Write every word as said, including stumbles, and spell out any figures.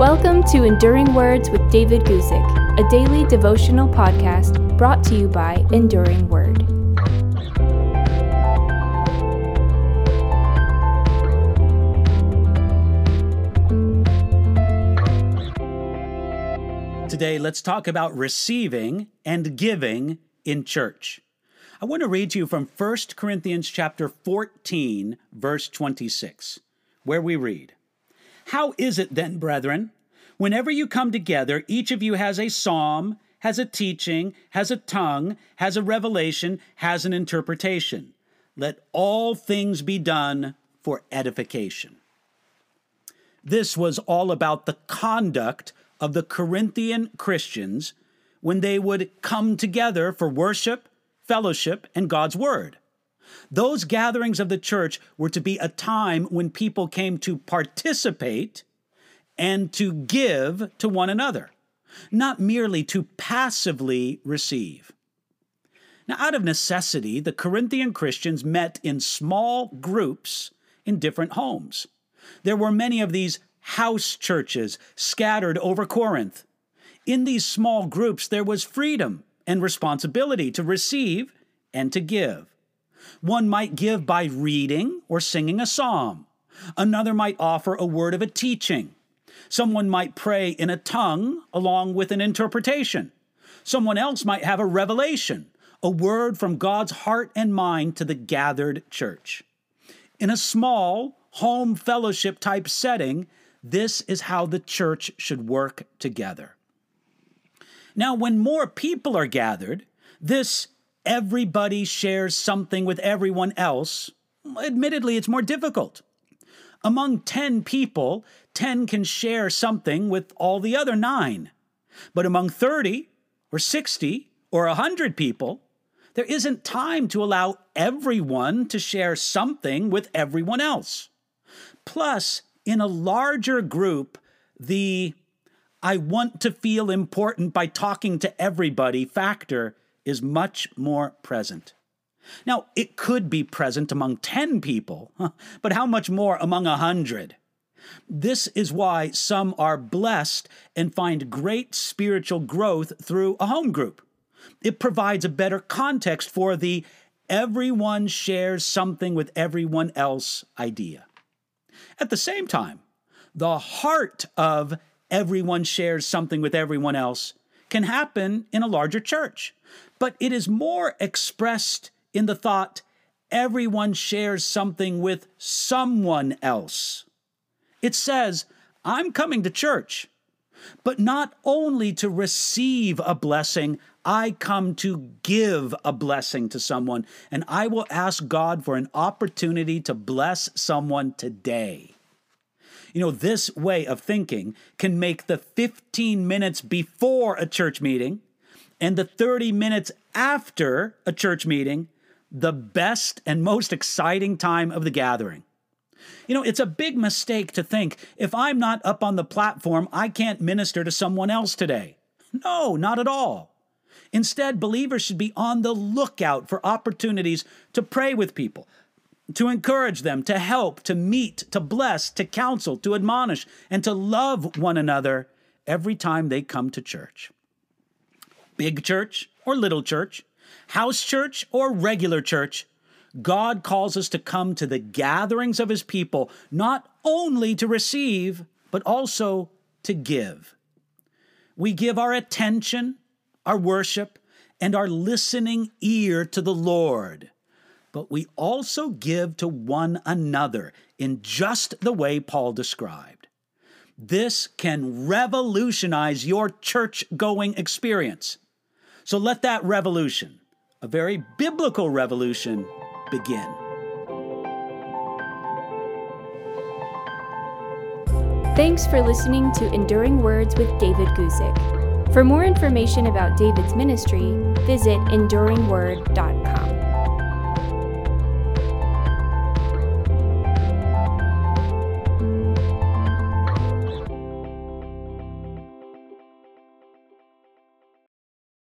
Welcome to Enduring Words with David Guzik, a daily devotional podcast brought to you by Enduring Word. Today, let's talk about receiving and giving in church. I want to read to you from First Corinthians chapter fourteen, verse twenty-six, where we read, "How is it then, brethren, whenever you come together, each of you has a psalm, has a teaching, has a tongue, has a revelation, has an interpretation. Let all things be done for edification." This was all about the conduct of the Corinthian Christians when they would come together for worship, fellowship, and God's Word. Those gatherings of the church were to be a time when people came to participate and to give to one another, not merely to passively receive. Now, out of necessity, the Corinthian Christians met in small groups in different homes. There were many of these house churches scattered over Corinth. In these small groups, there was freedom and responsibility to receive and to give. One might give by reading or singing a psalm. Another might offer a word of a teaching. Someone might pray in a tongue along with an interpretation. Someone else might have a revelation, a word from God's heart and mind to the gathered church. In a small home fellowship type setting, this is how the church should work together. Now, when more people are gathered, this everybody shares something with everyone else, admittedly, it's more difficult. Among ten people, ten can share something with all the other nine. But among thirty or sixty or one hundred people, there isn't time to allow everyone to share something with everyone else. Plus, in a larger group, the I want to feel important by talking to everybody factor is much more present. Now, it could be present among ten people, but how much more among a hundred? This is why some are blessed and find great spiritual growth through a home group. It provides a better context for the everyone shares something with everyone else idea. At the same time, the heart of everyone shares something with everyone else can happen in a larger church, but it is more expressed in the thought everyone shares something with someone else. It says, I'm coming to church, but not only to receive a blessing, I come to give a blessing to someone, and I will ask God for an opportunity to bless someone today. You know, this way of thinking can make the fifteen minutes before a church meeting and the thirty minutes after a church meeting the best and most exciting time of the gathering. You know, it's a big mistake to think, if I'm not up on the platform, I can't minister to someone else today. No, not at all. Instead, believers should be on the lookout for opportunities to pray with people, to encourage them, to help, to meet, to bless, to counsel, to admonish, and to love one another every time they come to church. Big church or little church, house church or regular church, God calls us to come to the gatherings of His people, not only to receive, but also to give. We give our attention, our worship, and our listening ear to the Lord. But we also give to one another in just the way Paul described. This can revolutionize your church-going experience. So let that revolution, a very biblical revolution, begin. Thanks for listening to Enduring Words with David Guzik. For more information about David's ministry, visit enduring word dot com.